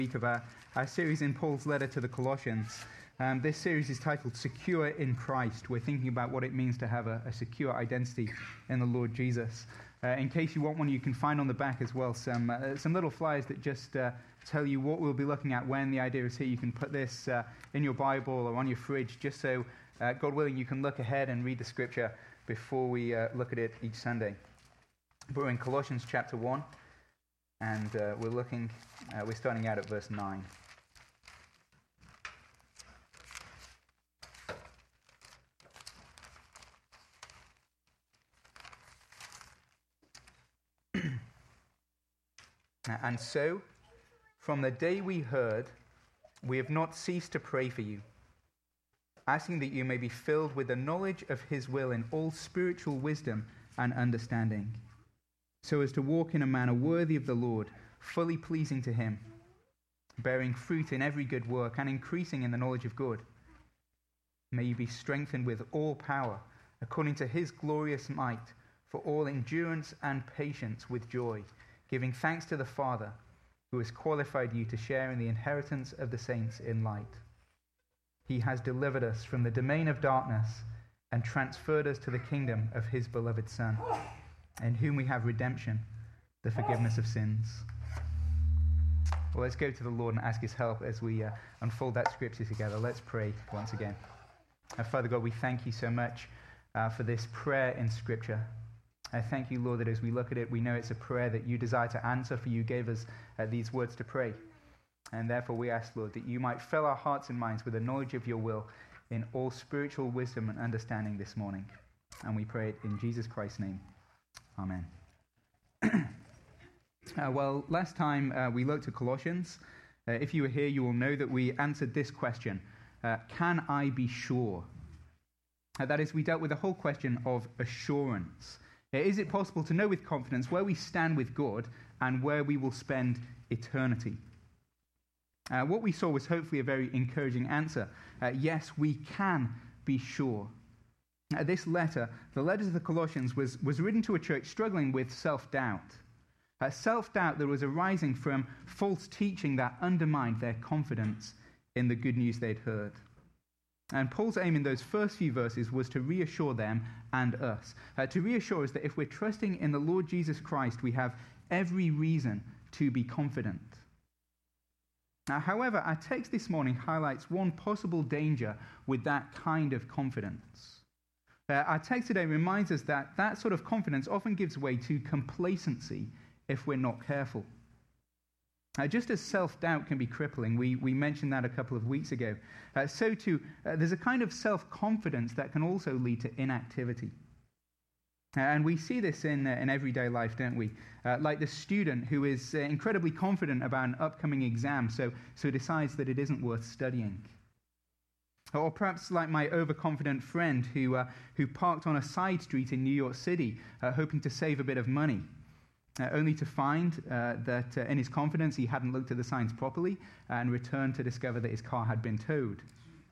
Week of our series in Paul's letter to the Colossians. This series is titled Secure in Christ. We're thinking about what it means to have a secure identity in the Lord Jesus. In case you want one, you can find on the back as well some little flyers that just tell you what we'll be looking at when. The idea is here you can put this in your Bible or on your fridge, just so, God willing, you can look ahead and read the scripture before we look at it each Sunday. We're in Colossians chapter 1. And we're starting out at verse 9. And so, from the day we heard, we have not ceased to pray for you, asking that you may be filled with the knowledge of His will in all spiritual wisdom and understanding, so as to walk in a manner worthy of the Lord, fully pleasing to Him, bearing fruit in every good work and increasing in the knowledge of God. May you be strengthened with all power, according to His glorious might, for all endurance and patience with joy, giving thanks to the Father, who has qualified you to share in the inheritance of the saints in light. He has delivered us from the domain of darkness and transferred us to the kingdom of His beloved Son, in whom we have redemption, the forgiveness of sins. Well, let's go to the Lord and ask His help as we unfold that scripture together. Let's pray once again. Father God, we thank You so much for this prayer in Scripture. I thank You, Lord, that as we look at it, we know it's a prayer that You desire to answer, for You gave us these words to pray. And therefore we ask, Lord, that You might fill our hearts and minds with the knowledge of Your will in all spiritual wisdom and understanding this morning. And we pray it in Jesus Christ's name. Amen. Well, last time we looked at Colossians. If you were here, you will know that we answered this question. Can I be sure? That is, we dealt with the whole question of assurance. Is it possible to know with confidence where we stand with God and where we will spend eternity? What we saw was hopefully a very encouraging answer. Yes, we can be sure. This letter, the letter to the Colossians, was written to a church struggling with self-doubt. Self-doubt that was arising from false teaching that undermined their confidence in the good news they'd heard. And Paul's aim in those first few verses was to reassure them and us. To reassure us that if we're trusting in the Lord Jesus Christ, we have every reason to be confident. Now, however, our text this morning highlights one possible danger with that kind of confidence. Our text today reminds us that that sort of confidence often gives way to complacency if we're not careful. Just as self-doubt can be crippling, we mentioned that a couple of weeks ago, so too there's a kind of self-confidence that can also lead to inactivity. And we see this in everyday life, don't we? Like the student who is incredibly confident about an upcoming exam, so decides that it isn't worth studying. Or perhaps like my overconfident friend who parked on a side street in New York City, hoping to save a bit of money, only to find that in his confidence he hadn't looked at the signs properly and returned to discover that his car had been towed.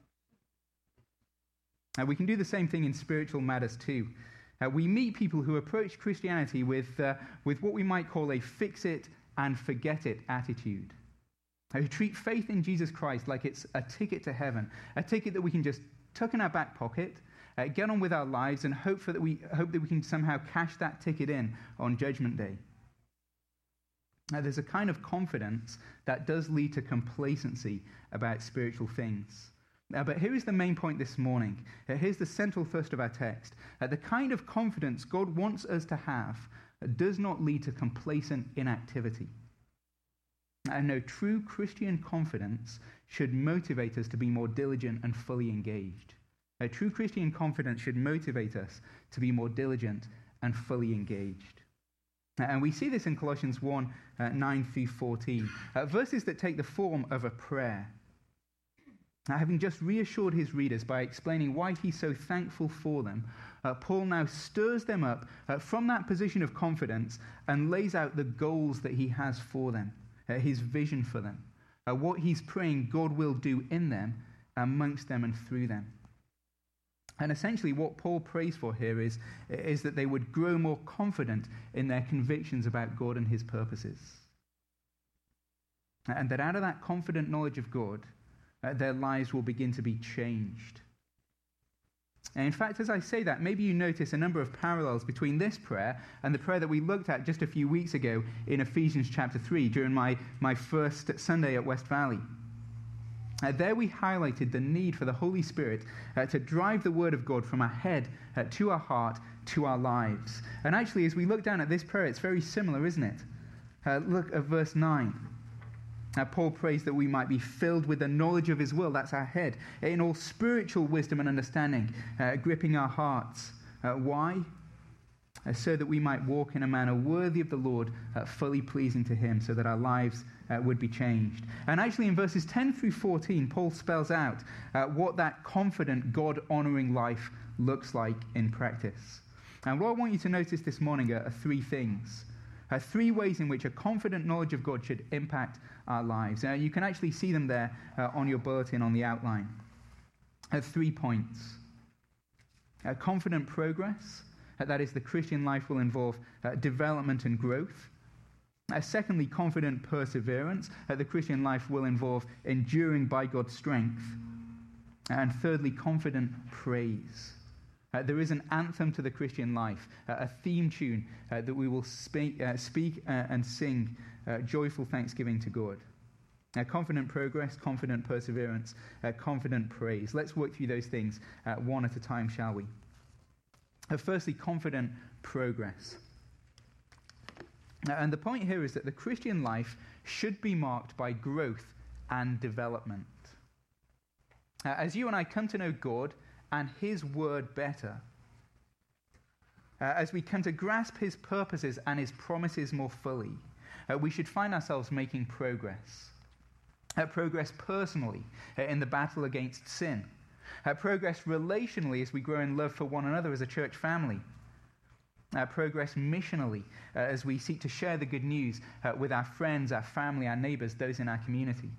We can do the same thing in spiritual matters too. We meet people who approach Christianity with what we might call a fix-it and forget-it attitude. Who treat faith in Jesus Christ like it's a ticket to heaven, a ticket that we can just tuck in our back pocket, get on with our lives, and hope that we can somehow cash that ticket in on Judgment Day. Now, there's a kind of confidence that does lead to complacency about spiritual things. But here is the main point this morning. Here's the central thrust of our text. The kind of confidence God wants us to have does not lead to complacent inactivity. And no, true Christian confidence should motivate us to be more diligent and fully engaged. A true Christian confidence should motivate us to be more diligent and fully engaged. And we see this in Colossians 1, 9 through 14, verses that take the form of a prayer. Now, having just reassured his readers by explaining why he's so thankful for them, Paul now stirs them up from that position of confidence and lays out the goals that he has for them. His vision for them, what he's praying God will do in them, amongst them and through them. And essentially what Paul prays for here is that they would grow more confident in their convictions about God and his purposes. And that out of that confident knowledge of God, their lives will begin to be changed. And in fact, as I say that, maybe you notice a number of parallels between this prayer and the prayer that we looked at just a few weeks ago in Ephesians chapter 3 during my first Sunday at West Valley. There we highlighted the need for the Holy Spirit to drive the Word of God from our head to our heart to our lives. And actually, as we look down at this prayer, it's very similar, isn't it? Look at verse 9. Paul prays that we might be filled with the knowledge of his will, that's our head, in all spiritual wisdom and understanding, gripping our hearts. Why? So that we might walk in a manner worthy of the Lord, fully pleasing to him, so that our lives would be changed. And actually in verses 10 through 14, Paul spells out what that confident, God-honoring life looks like in practice. And what I want you to notice this morning are three things. Three ways in which a confident knowledge of God should impact our lives. You can actually see them there on your bulletin on the outline. 3 points. Confident progress. That is, the Christian life will involve development and growth. Secondly, confident perseverance. The Christian life will involve enduring by God's strength. And thirdly, confident praise. There is an anthem to the Christian life, a theme tune that we will speak and sing joyful thanksgiving to God. Confident progress, confident perseverance, confident praise. Let's work through those things one at a time, shall we? Firstly, confident progress. And the point here is that the Christian life should be marked by growth and development. As you and I come to know God and his word better, as we come to grasp his purposes and his promises more fully, we should find ourselves making progress. Progress personally in the battle against sin. Progress relationally as we grow in love for one another as a church family. Progress missionally as we seek to share the good news with our friends, our family, our neighbors, those in our community.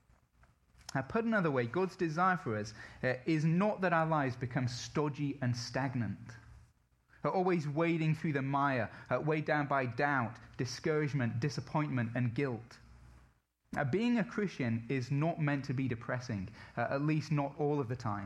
Put another way, God's desire for us is not that our lives become stodgy and stagnant, always wading through the mire, weighed down by doubt, discouragement, disappointment, and guilt. Being a Christian is not meant to be depressing, at least not all of the time.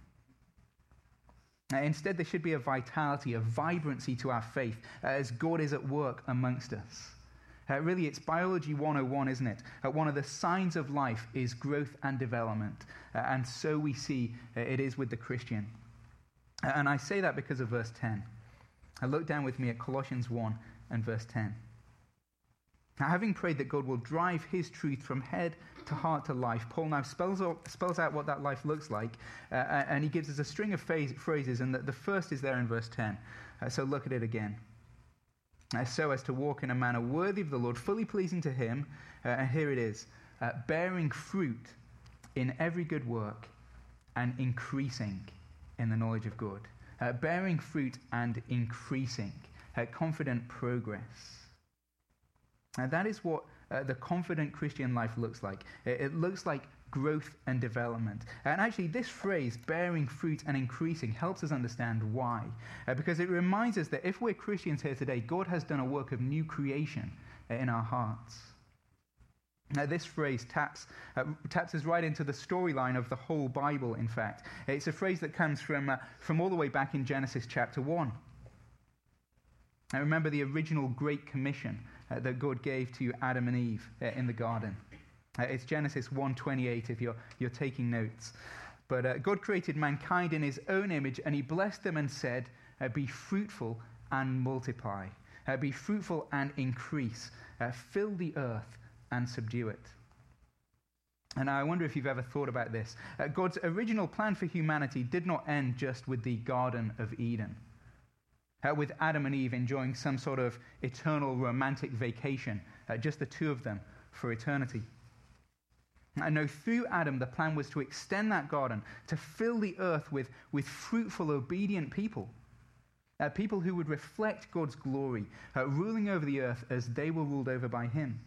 Instead, there should be a vitality, a vibrancy to our faith as God is at work amongst us. Really, it's biology 101, isn't it? One of the signs of life is growth and development. And so we see it is with the Christian. And I say that because of verse 10. Look down with me at Colossians 1 and verse 10. Now, having prayed that God will drive his truth from head to heart to life, Paul now spells out what that life looks like, and he gives us a string of phrases, and the first is there in verse 10. So look at it again. So as to walk in a manner worthy of the Lord, fully pleasing to him, and here it is, bearing fruit in every good work and increasing in the knowledge of God. Bearing fruit and increasing, confident progress. And that is what the confident Christian life looks like. It looks like growth and development. And actually, this phrase, bearing fruit and increasing, helps us understand why. Because it reminds us that if we're Christians here today, God has done a work of new creation in our hearts. Now, this phrase taps us right into the storyline of the whole Bible, in fact. It's a phrase that comes from all the way back in Genesis chapter 1. I remember the original Great Commission that God gave to Adam and Eve in the garden. It's Genesis 1:28 if you're taking notes. But God created mankind in his own image, and he blessed them and said, be fruitful and multiply. Be fruitful and increase. Fill the earth and subdue it. And I wonder if you've ever thought about this. God's original plan for humanity did not end just with the Garden of Eden, with Adam and Eve enjoying some sort of eternal romantic vacation, just the two of them for eternity. And no, through Adam, the plan was to extend that garden, to fill the earth with fruitful, obedient people, people who would reflect God's glory, ruling over the earth as they were ruled over by him.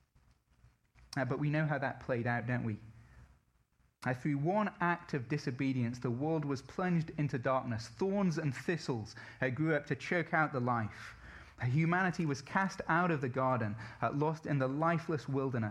But we know how that played out, don't we? Through one act of disobedience, the world was plunged into darkness. Thorns and thistles grew up to choke out the life. Humanity was cast out of the garden, lost in the lifeless wilderness,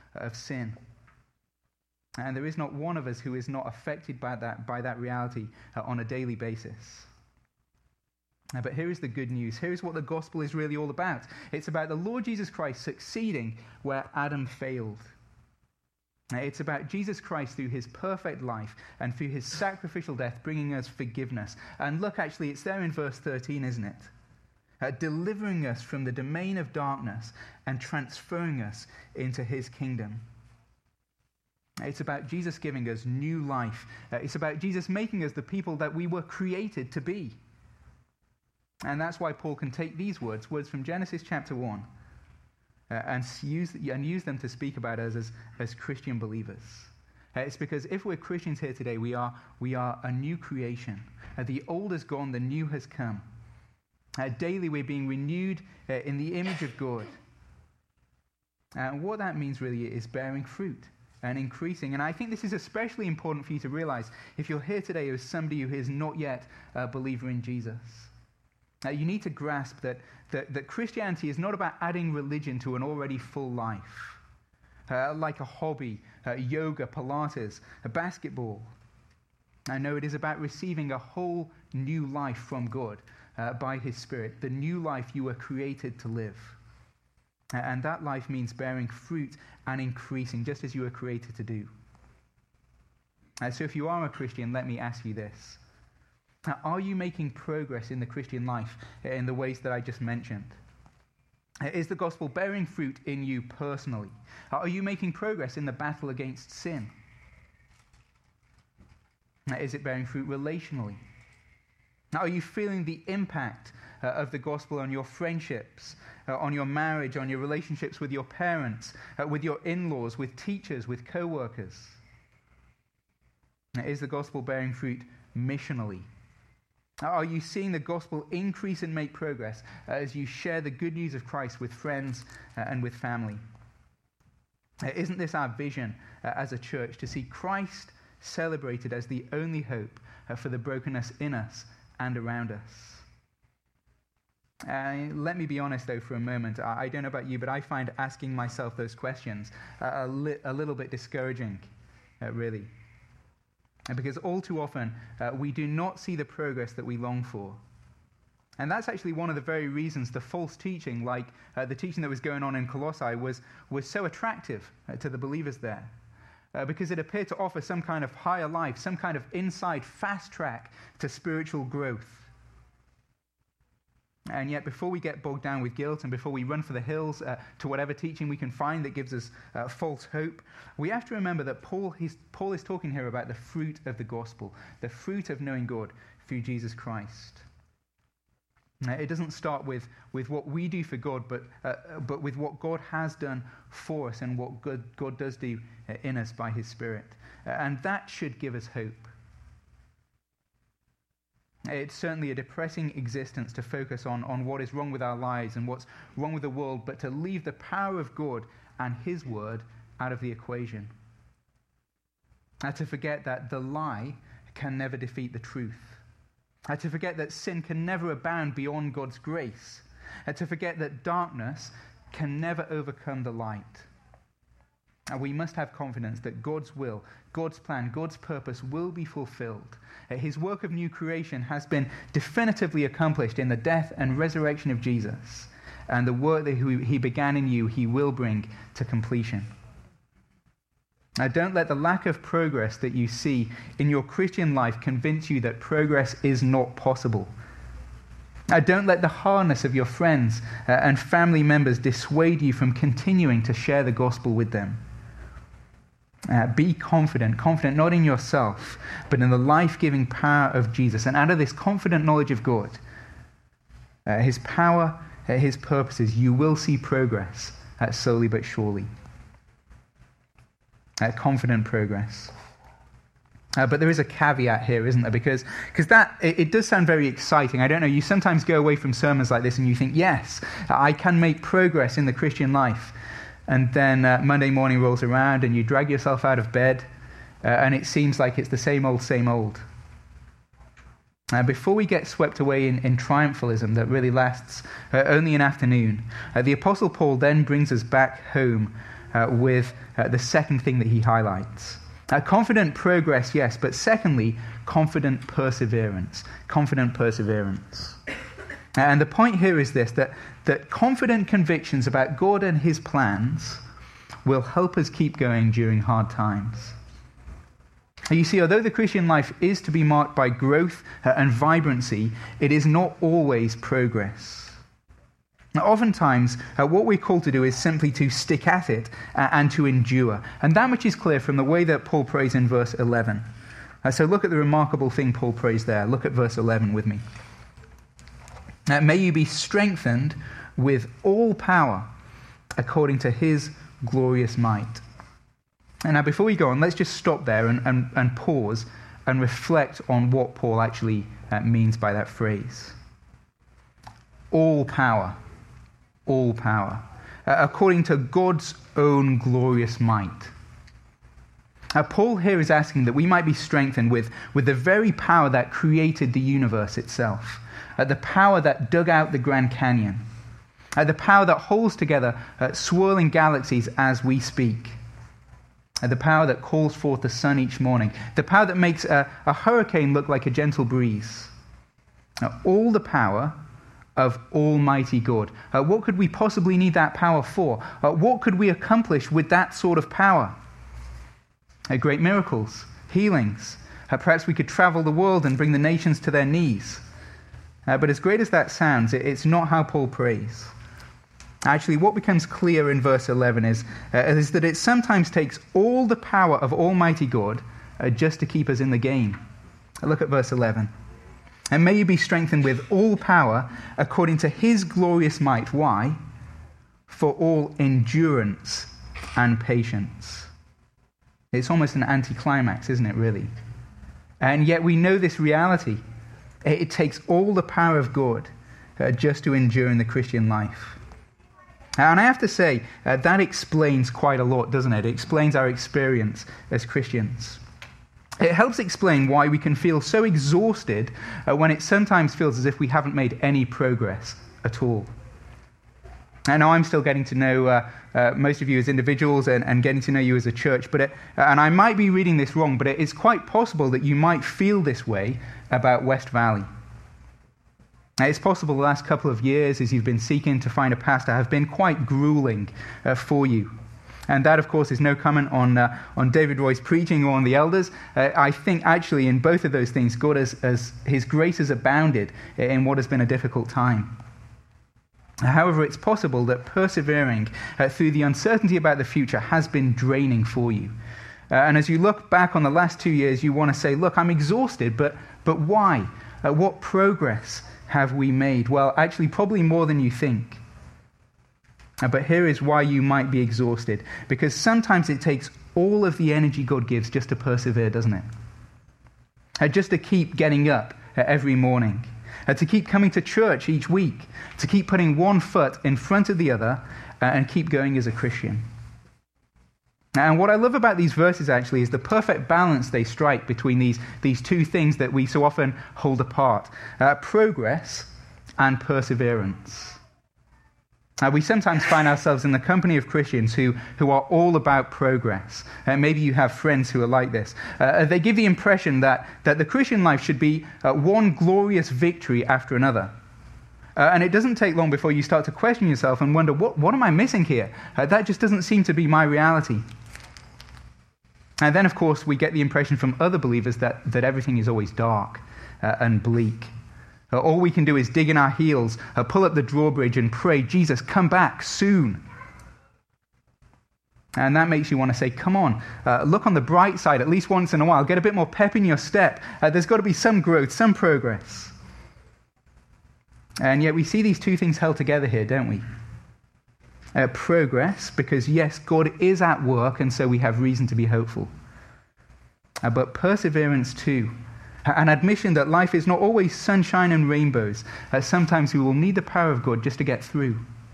of sin. And there is not one of us who is not affected by that reality on a daily basis. But here is the good news. Here is what the gospel is really all about. It's about the Lord Jesus Christ succeeding where Adam failed. It's about Jesus Christ through his perfect life and through his sacrificial death bringing us forgiveness. And look, actually, it's there in verse 13, isn't it? Delivering us from the domain of darkness and transferring us into his kingdom. It's about Jesus giving us new life. It's about Jesus making us the people that we were created to be. And that's why Paul can take these words from Genesis chapter 1, and use them to speak about us as Christian believers. It's because if we're Christians here today, we are a new creation. The old is gone, the new has come. Daily we're being renewed in the image of God. And what that means really is bearing fruit and increasing. And I think this is especially important for you to realize if you're here today as somebody who is not yet a believer in Jesus. You need to grasp that Christianity is not about adding religion to an already full life, like a hobby, yoga, Pilates, basketball. No, it is about receiving a whole new life from God by his Spirit, the new life you were created to live. And that life means bearing fruit and increasing, just as you were created to do. So if you are a Christian, let me ask you this. Are you making progress in the Christian life in the ways that I just mentioned? Is the gospel bearing fruit in you personally? Are you making progress in the battle against sin? Is it bearing fruit relationally? Are you feeling the impact of the gospel on your friendships, on your marriage, on your relationships with your parents, with your in-laws, with teachers, with co-workers? Is the gospel bearing fruit missionally? Are you seeing the gospel increase and make progress as you share the good news of Christ with friends and with family? Isn't this our vision as a church, to see Christ celebrated as the only hope for the brokenness in us and around us? Let me be honest, though, for a moment. I don't know about you, but I find asking myself those questions a little bit discouraging, really. Because all too often, we do not see the progress that we long for. And that's actually one of the very reasons the false teaching, like the teaching that was going on in Colossae, was so attractive to the believers there. Because it appeared to offer some kind of higher life, some kind of inside fast track to spiritual growth. And yet, before we get bogged down with guilt and before we run for the hills to whatever teaching we can find that gives us false hope, we have to remember that Paul is talking here about the fruit of the gospel, the fruit of knowing God through Jesus Christ. It doesn't start with what we do for God, but with what God has done for us and what God does do in us by his Spirit. And that should give us hope. It's certainly a depressing existence to focus on what is wrong with our lives and what's wrong with the world, but to leave the power of God and his word out of the equation. To forget that the lie can never defeat the truth. To forget that sin can never abound beyond God's grace. To forget that darkness can never overcome the light. We must have confidence that God's will, God's plan, God's purpose will be fulfilled. His work of new creation has been definitively accomplished in the death and resurrection of Jesus. And the work that he began in you, he will bring to completion. Now, don't let the lack of progress that you see in your Christian life convince you that progress is not possible. Now, don't let the hardness of your friends and family members dissuade you from continuing to share the gospel with them. Be confident not in yourself, but in the life-giving power of Jesus. And out of this confident knowledge of God, his power, his purposes, you will see progress, slowly but surely. Confident progress. But there is a caveat here, isn't there? Because that it does sound very exciting. I don't know, you sometimes go away from sermons like this and you think, yes, I can make progress in the Christian life. And then Monday morning rolls around and you drag yourself out of bed and it seems like it's the same old, same old. Before we get swept away in triumphalism that really lasts only an afternoon, the Apostle Paul then brings us back home with the second thing that he highlights. Confident progress, yes, but secondly, confident perseverance. Confident perseverance. And the point here is this, that confident convictions about God and his plans will help us keep going during hard times. You see, although the Christian life is to be marked by growth and vibrancy, it is not always progress. Now, oftentimes, what we're called to do is simply to stick at it and to endure. And that much is clear from the way that Paul prays in verse 11. So look at the remarkable thing Paul prays there. Look at verse 11 with me. May you be strengthened with all power according to his glorious might. And now before we go on, let's just stop there and pause and reflect on what Paul actually means by that phrase. All power. All power. According to God's own glorious might. Paul here is asking that we might be strengthened with the very power that created the universe itself. The power that dug out the Grand Canyon. The power that holds together swirling galaxies as we speak. The power that calls forth the sun each morning. The power that makes a hurricane look like a gentle breeze. All the power of Almighty God. What could we possibly need that power for? What could we accomplish with that sort of power? Great miracles, healings. Perhaps we could travel the world and bring the nations to their knees. But as great as that sounds, it's not how Paul prays. Actually, what becomes clear in verse 11 is that it sometimes takes all the power of Almighty God just to keep us in the game. Look at verse 11. And may you be strengthened with all power according to his glorious might. Why? For all endurance and patience. It's almost an anticlimax, isn't it, really? And yet we know this reality. It takes all the power of God just to endure in the Christian life. And I have to say, that explains quite a lot, doesn't it? It explains our experience as Christians. It helps explain why we can feel so exhausted when it sometimes feels as if we haven't made any progress at all. I know I'm still getting to know most of you as individuals and getting to know you as a church, and I might be reading this wrong, but it's quite possible that you might feel this way about West Valley. It's possible the last couple of years, as you've been seeking to find a pastor, have been quite grueling for you. And that, of course, is no comment on David Roy's preaching or on the elders. I think, actually, in both of those things, God, as his grace has abounded in what has been a difficult time. However, it's possible that persevering through the uncertainty about the future has been draining for you. And as you look back on the last 2 years, you want to say, look, I'm exhausted, but why? What progress have we made? Well, actually, probably more than you think. But here is why you might be exhausted. Because sometimes it takes all of the energy God gives just to persevere, doesn't it? Just to keep getting up every morning. To keep coming to church each week. To keep putting one foot in front of the other and keep going as a Christian. And what I love about these verses, actually, is the perfect balance they strike between these two things that we so often hold apart. Progress and perseverance. We sometimes find ourselves in the company of Christians who are all about progress. Maybe you have friends who are like this. They give the impression that the Christian life should be one glorious victory after another. And it doesn't take long before you start to question yourself and wonder, what am I missing here? That just doesn't seem to be my reality. And then, of course, we get the impression from other believers that everything is always dark and bleak. All we can do is dig in our heels, pull up the drawbridge and pray, Jesus, come back soon. And that makes you want to say, come on, look on the bright side at least once in a while. Get a bit more pep in your step. There's got to be some growth, some progress. And yet we see these two things held together here, don't we? Progress, because yes, God is at work, and so we have reason to be hopeful. But perseverance too. An admission that life is not always sunshine and rainbows. Sometimes we will need the power of God just to get through.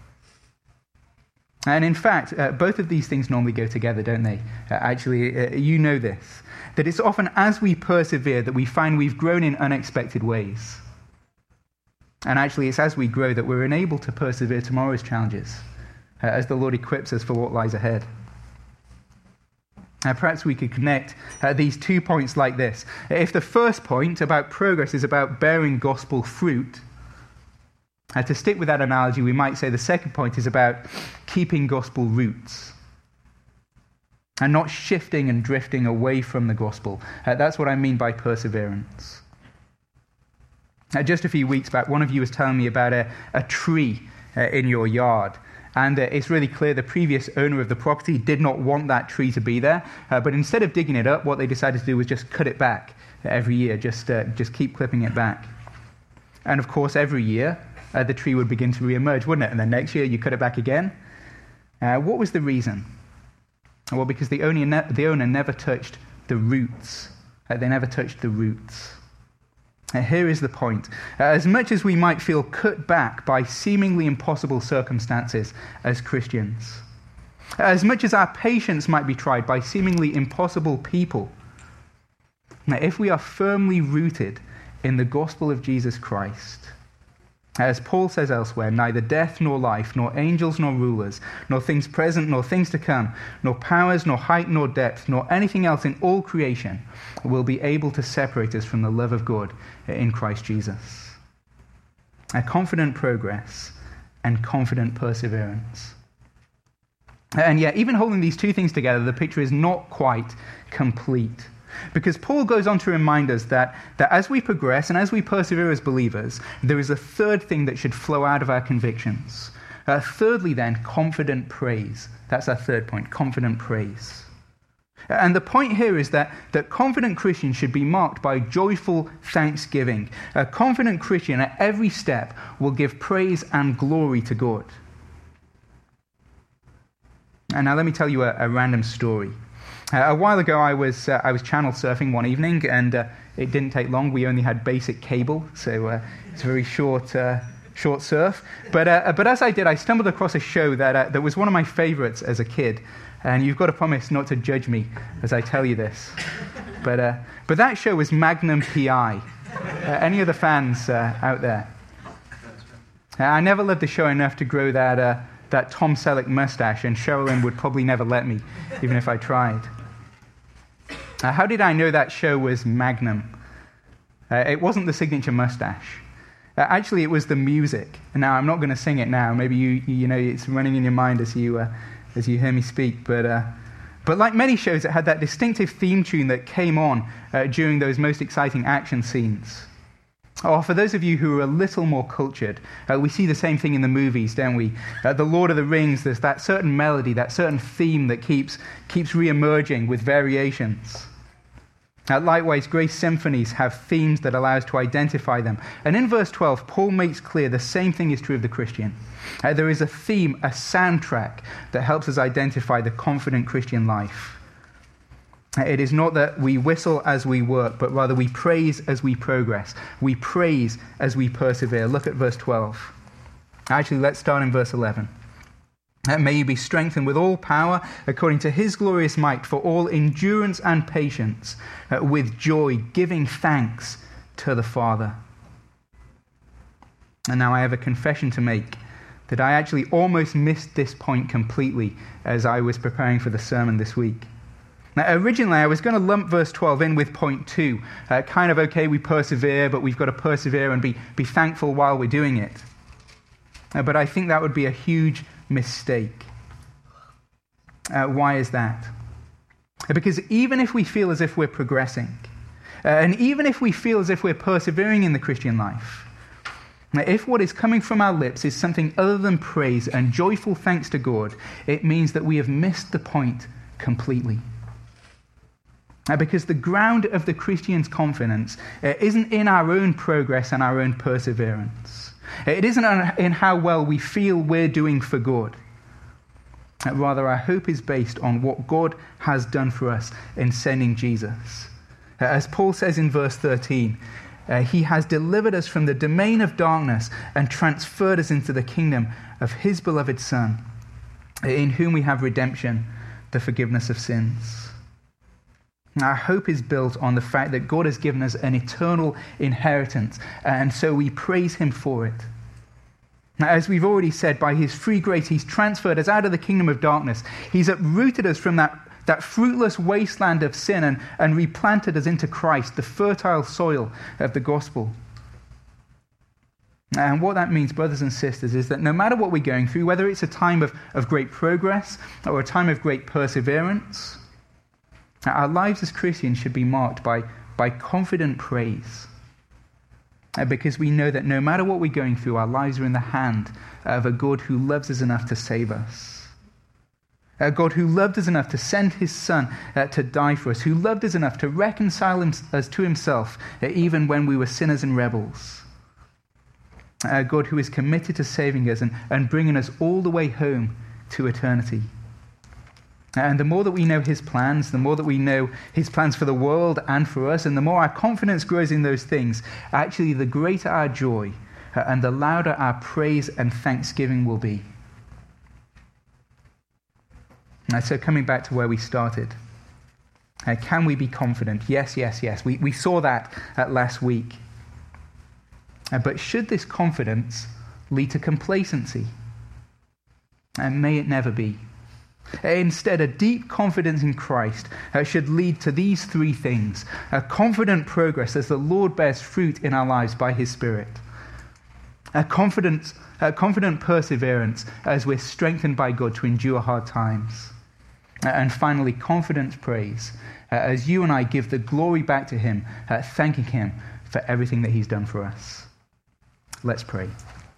And in fact, both of these things normally go together, don't they? Actually, you know this. That it's often as we persevere that we find we've grown in unexpected ways. And actually, it's as we grow that we're enabled to persevere tomorrow's challenges, as the Lord equips us for what lies ahead. Perhaps we could connect these 2 points like this. If the first point about progress is about bearing gospel fruit, to stick with that analogy, we might say the second point is about keeping gospel roots and not shifting and drifting away from the gospel. That's what I mean by perseverance. Just a few weeks back, one of you was telling me about a tree in your yard. And it's really clear the previous owner of the property did not want that tree to be there. But instead of digging it up, what they decided to do was just cut it back every year, just keep clipping it back. And of course, every year, the tree would begin to re-emerge, wouldn't it? And then next year, you cut it back again. What was the reason? Well, because the owner never touched the roots. They never touched the roots. Here is the point. As much as we might feel cut back by seemingly impossible circumstances as Christians, as much as our patience might be tried by seemingly impossible people, if we are firmly rooted in the gospel of Jesus Christ, as Paul says elsewhere, neither death nor life, nor angels nor rulers, nor things present nor things to come, nor powers, nor height, nor depth, nor anything else in all creation will be able to separate us from the love of God in Christ Jesus. A confident progress and confident perseverance. And yet, even holding these two things together, the picture is not quite complete. Because Paul goes on to remind us that as we progress and as we persevere as believers, there is a third thing that should flow out of our convictions. Thirdly, then, confident praise. That's our third point, confident praise. And the point here is that confident Christians should be marked by joyful thanksgiving. A confident Christian at every step will give praise and glory to God. And now let me tell you a random story. A while ago, I was channel surfing one evening, and it didn't take long. We only had basic cable, so it's a very short surf. But as I did, I stumbled across a show that was one of my favorites as a kid. And you've got to promise not to judge me as I tell you this. But that show was Magnum P.I. Any other fans out there? I never loved the show enough to grow that Tom Selleck mustache, and Sherilyn would probably never let me, even if I tried. How did I know that show was Magnum? It wasn't the signature mustache. Actually, it was the music. Now, I'm not going to sing it now. Maybe you know it's running in your mind as you hear me speak. But like many shows, it had that distinctive theme tune that came on during those most exciting action scenes. Or for those of you who are a little more cultured, we see the same thing in the movies, don't we? The Lord of the Rings, there's that certain melody, that certain theme that keeps re-emerging with variations. Likewise, Grace symphonies have themes that allow us to identify them. And in verse 12, Paul makes clear the same thing is true of the Christian. There is a theme, a soundtrack that helps us identify the confident Christian life. It is not that we whistle as we work, but rather we praise as we progress. We praise as we persevere. Look at verse 12. Actually, let's start in verse 11. May you be strengthened with all power according to his glorious might for all endurance and patience, with joy, giving thanks to the Father. And now I have a confession to make that I actually almost missed this point completely as I was preparing for the sermon this week. Now, originally, I was going to lump verse 12 in with point 2. Kind of, okay, we persevere, but we've got to persevere and be thankful while we're doing it. But I think that would be a huge mistake. Why is that? Because even if we feel as if we're progressing, and even if we feel as if we're persevering in the Christian life, if what is coming from our lips is something other than praise and joyful thanks to God, it means that we have missed the point completely. Because the ground of the Christian's confidence isn't in our own progress and our own perseverance. It isn't in how well we feel we're doing for God. Rather, our hope is based on what God has done for us in sending Jesus. As Paul says in verse 13, he has delivered us from the domain of darkness and transferred us into the kingdom of his beloved Son, in whom we have redemption, the forgiveness of sins. Our hope is built on the fact that God has given us an eternal inheritance, and so we praise him for it. Now, as we've already said, by his free grace, he's transferred us out of the kingdom of darkness. He's uprooted us from that that fruitless wasteland of sin and replanted us into Christ, the fertile soil of the gospel. And what that means, brothers and sisters, is that no matter what we're going through, whether it's a time of great progress or a time of great perseverance, our lives as Christians should be marked by confident praise. Because we know that no matter what we're going through, our lives are in the hand of a God who loves us enough to save us. A God who loved us enough to send his Son to die for us, who loved us enough to reconcile us to himself even when we were sinners and rebels. A God who is committed to saving us and bringing us all the way home to eternity. And the more that we know his plans, the more that we know his plans for the world and for us, and the more our confidence grows in those things, actually the greater our joy and the louder our praise and thanksgiving will be. So coming back to where we started, can we be confident? Yes, yes, yes. We saw that last week. But should this confidence lead to complacency? And may it never be. Instead, a deep confidence in Christ should lead to these three things. A confident progress as the Lord bears fruit in our lives by his Spirit. A confident perseverance as we're strengthened by God to endure hard times. And finally, confident praise as you and I give the glory back to him, thanking him for everything that he's done for us. Let's pray.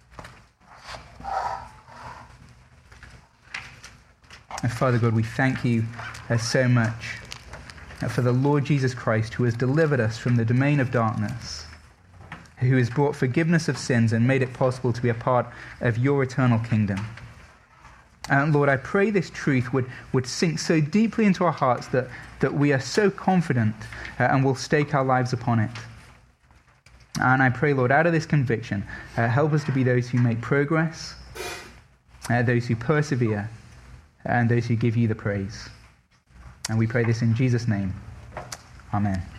And Father God, we thank you so much for the Lord Jesus Christ, who has delivered us from the domain of darkness, who has brought forgiveness of sins and made it possible to be a part of your eternal kingdom. And Lord, I pray this truth would sink so deeply into our hearts that we are so confident and will stake our lives upon it. And I pray, Lord, out of this conviction, help us to be those who make progress, those who persevere, and those who give you the praise. And we pray this in Jesus' name. Amen.